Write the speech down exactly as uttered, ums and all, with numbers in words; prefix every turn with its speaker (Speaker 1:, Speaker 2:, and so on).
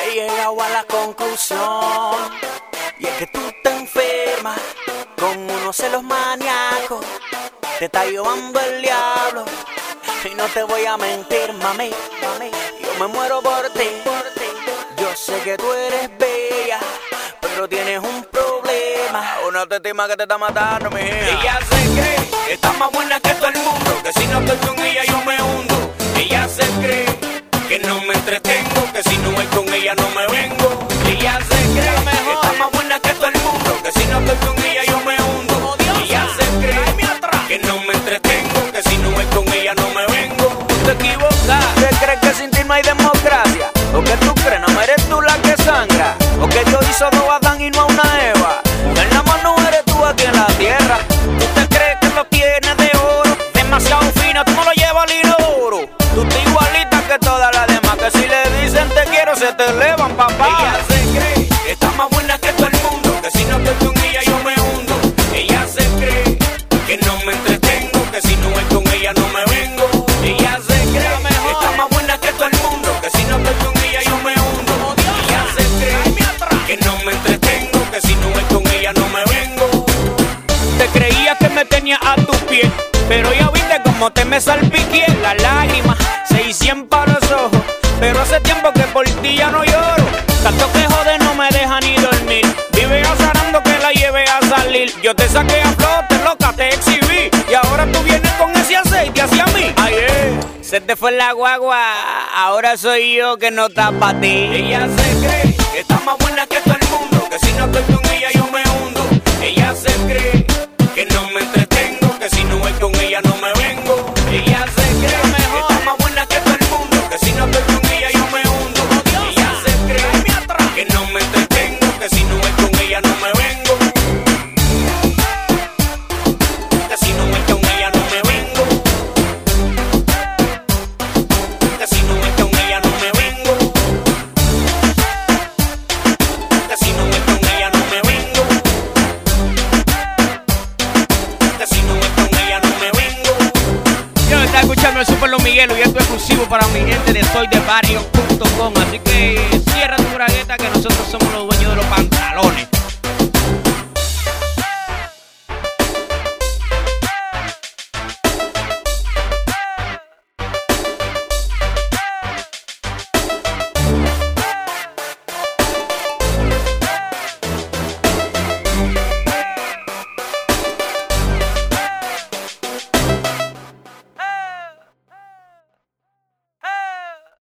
Speaker 1: he llegado a la conclusión, y es que tú te enfermas con unos celos maníacos, te está llevando el diablo. Y no te voy a mentir, mami, mami, yo me muero por ti. Yo sé que tú eres bella, pero tienes un problema. Una autoestima que te está matando, mi hija.
Speaker 2: Ella se cree que está más buena que todo el mundo, que si no estoy con ella yo me hundo. Ella se cree que no me entretengo, que si no voy con ella no me vengo. Ella se cree que está más buena que todo el mundo, que si no estoy con ella yo me hundo. Ella se cree que no me entretengo, que si no voy con ella no me vengo.
Speaker 1: Tú te equivocas, ¿qué crees que sin ti no hay democracia? ¿O que tú crees, no eres tú la que sangra? ¿O que Dios hizo dos Adán y no a una Eva? El amor no eres tú aquí en la tierra. ¿Tú te crees que lo tienes de oro? Demasiado fino, tú no lo llevas al inodoro. Tú te igualitas que todas las demás, que si le dicen te quiero se te elevan, papá.
Speaker 2: Ella se cree que está más buena que todo el mundo, que si no estoy con ella yo me hundo. Ella se cree que no me entretengo, que si no voy con ella no me vengo. Ella se cree que está más buena que todo el mundo, que si no estoy con ella yo me hundo. Ella se cree que no me entretengo, que si no voy con ella no me vengo.
Speaker 1: Te creías que me tenía a tu pie, pero ya viste como te me salpiqué. Las lágrimas se hicieron para los ojos, pero hace tiempo que por ti ya no lloro. Tanto que jode no me deja ni dormir, vive azarando que la lleve a salir. Yo te saqué a flote, loca, te exhibí, y ahora tú vienes con ese aceite hacia mí. Ay, eh, se te fue la guagua, ahora soy yo que no está pa' ti.
Speaker 2: Ella se cree que está más buena que todo el mundo, que si no estoy con ella yo me hundo. Ella se cree que no me entretengo, que si no voy con ella no me vengo. Ella se cree que está más buena que todo el mundo, que si no estoy con ella yo me hundo. Ella se cree que no me entretengo, que si no voy con ella no me vengo. Que si no voy con ella no me vengo. Que si no voy con ella no me vengo. Que si no voy con ella no me vengo. Que si no voy con ella no me vengo.
Speaker 3: Yo estaba escuchando el Super Los Miguelos y esto es exclusivo para mi gente de soy de barrio punto com, así que